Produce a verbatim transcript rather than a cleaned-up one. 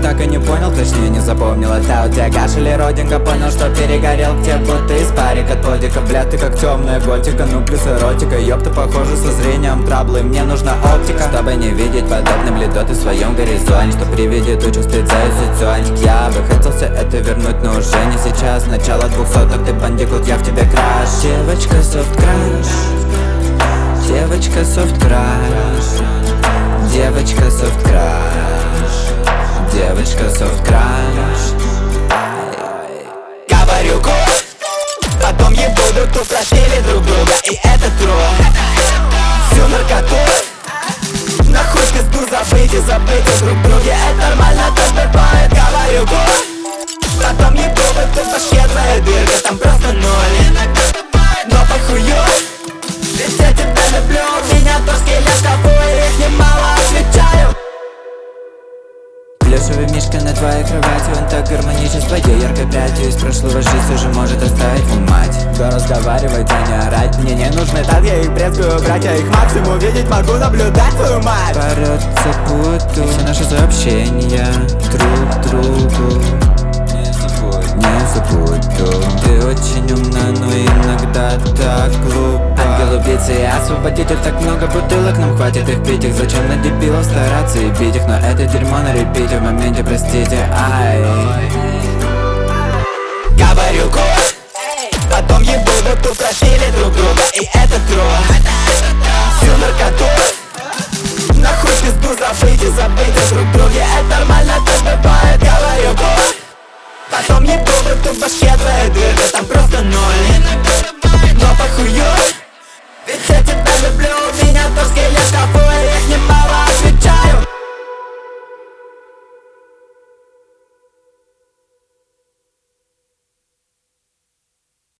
так и не понял, точнее не запомнил. Это у тебя гаш или родинка? Понял, что перегорел, где будто из парик от подика. Бля, ты как темная готика, ну плюс эротика. Ёпта, похоже со зрением траблы, мне нужна оптика, чтобы не видеть подобным ледоты в своем горизонте, что при виде тучу стыд за изюционик. Я бы хотел все это вернуть, но уже не сейчас. Начало двухсоток, ты бандикут, я в тебе краш. Девочка софт краш, девочка софт краш, девочка софт краш, девочка софт краш. Говорю куш, потом ебу друг тут просили друг друга, и это трудно. Всю наркоту нахуй в пизду забыть и забыть о друг друге. Это нормально, так бывает. Говорю куш, потом ебу друг тут пощедрая дырка, там просто ноль. Но похую, ведь я тебя люблю. Меня то скелет тобой, их немало, отвечаю. Плюшевый мишка на твоей кровати, он так гармоничен с твоей яркой прядью. Из прошлого жизнь уже может оставить в мать. Да разговаривай, да не орать. Мне не нужны так, я их брезгую брать. Я их максимум видеть могу, наблюдать твою мать. Порой забуду все наши сообщения друг другу. Не забуду. Ты очень умна, но иногда так глупо. Ангел-убийца и освободитель, так много бутылок, нам хватит их пить их. Зачем на дебилов стараться и бить их? Но это дерьмо на репите в моменте, простите, ай. Говорю куш, потом ебу друг тут просили друг друга, и это трудно. Всю наркоту нахуй в пизду забыть и забыть о друг друге. Это нормально, так бывает. Говорю куш, потом ебу друг тут